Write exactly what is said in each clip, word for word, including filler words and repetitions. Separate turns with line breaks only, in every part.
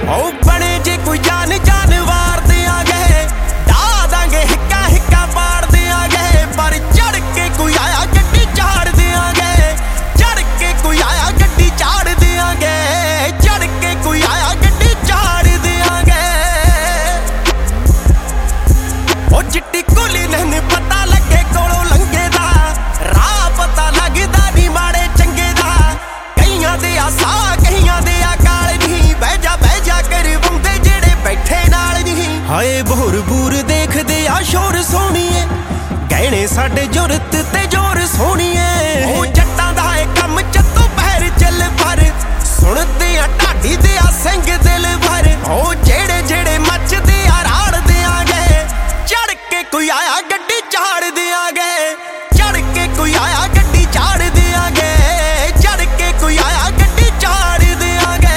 ओ बने जे कोई जान जानवार देंगे ढा देंगे हिक्का हिक्का पाड़ देंगे पर चढ़ के कोई आया गड्डी चाड़ देंगे चढ़ के कोई आया गड्डी चाड़ देंगे चढ़ के कोई आया गड्डी चाड़ देंगे ओ चिट्टी कुली नहीं पता लगे कोलों लंघे दा राह पता लगदा नहीं माड़े चंगे दा कईयां दे आसा कईयां दे अकाल नहीं बह जा बह जा कर बंदे जेड़े बैठे नाल नहीं हाय बोर बूर देखदे आ शोर सोहणीए गहणे साडे जुरत ते जोर सोहणीए ओ जट्टां दा ए कम चत्तो पैर चल पर सुणदे आ ढाडी दे आ सिंह दिल भर ओ जेड़े जेड़े मचदे आ राड़ देंगे चढ़ के कोई आया गड्डी चाड़ देंगे चढ़ के कोई आया गड्डी चाड़ देंगे चढ़ के कोई आया गड्डी चाड़ देंगे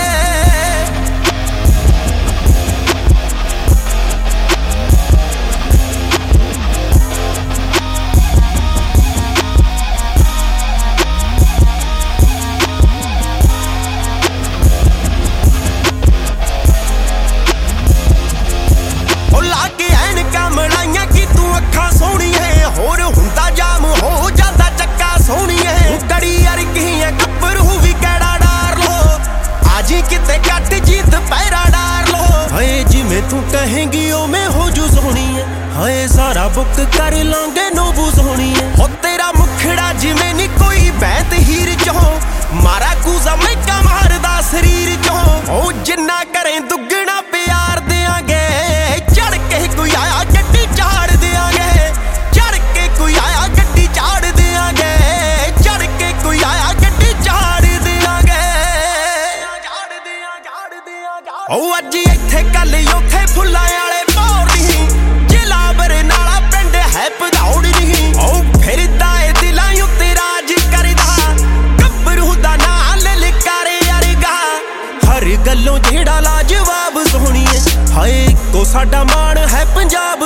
ओ लागे ऐनकां मलाइयां कि तू अखां सोहणीए होर हुंदा जाम हो जांदा चक्का सोहणीए कड़ी अरगी है गब्बरू भी कैड़ा डार लो आजी किते कट जीत पैरा डार लो हाय जिवें तू कहेंगी ओ मैं हो जू सोहणीए हाय सारा बुक कर लांगे नोबू सोहणीए हो तेरा मुखड़ा जिवें नी कोई बैत हीर चो मारा कूजा मैका मारदा शरीर चो ओ जिन्ना करें दुगना प्यार देंगे चढ़ के कोई आया गड्डी चाड़ देंगे चढ़ के कोई आया गड्डी चाड़ देंगे चढ़ के कोई आया गड्डी चाड़ देंगे ओ अज इत्थे कल उथे फुल्लां वाले भौर नहीं जिला बरनाला पिंड है भदौड़ नहीं ओ फिरदा ए दिलां उत्ते राज करदा गब्बरू दा नां ललकारे अरगा हर गल्लों जेड़ा लाजवाब सोहणीए हाय को साडा मान है पंजाब